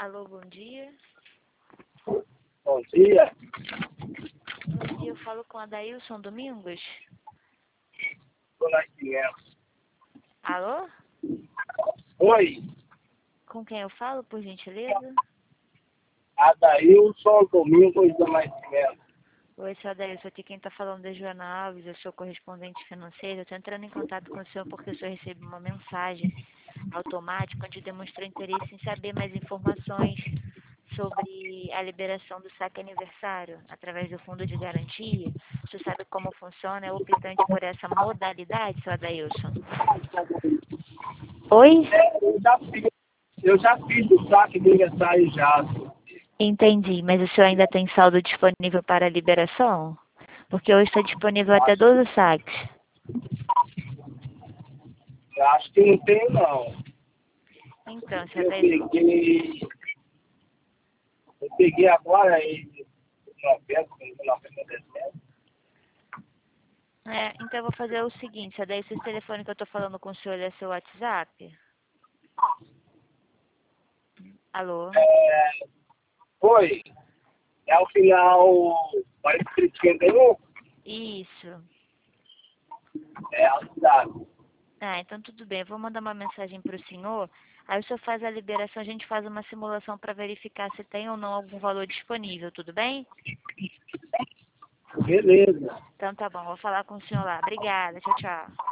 Alô, bom dia. Bom dia. Bom dia, eu falo com a Adailson Domingos. Do Nascimento. Alô? Oi, Com quem eu falo, por gentileza? Adailson Domingos do Nascimento. Oi, seu Adailson, aqui quem está falando é Joana Alves, eu sou correspondente financeira. Eu estou entrando em contato com o senhor porque o senhor recebeu uma mensagem automática onde demonstrou interesse em saber mais informações sobre a liberação do saque aniversário através do fundo de garantia. O senhor sabe como funciona? É optante por essa modalidade, seu Adailson? Oi? Eu já fiz o saque de aniversário já. Entendi, mas o senhor ainda tem saldo disponível para liberação? Porque hoje está disponível até 12 saques. Eu acho que não tem, não. Então, senhor Eu Adailson, peguei agora em novembro, dezembro. então eu vou fazer o seguinte, senhor Adailson, esse telefone que eu estou falando com o senhor é seu WhatsApp? Alô? Oi, é o final 451, Isso. é a cidade. Então tudo bem, eu vou mandar uma mensagem para o senhor, aí o senhor faz a liberação, a gente faz uma simulação para verificar se tem ou não algum valor disponível, tudo bem? Beleza. Então tá bom, vou falar com o senhor lá. Obrigada, tchau, tchau.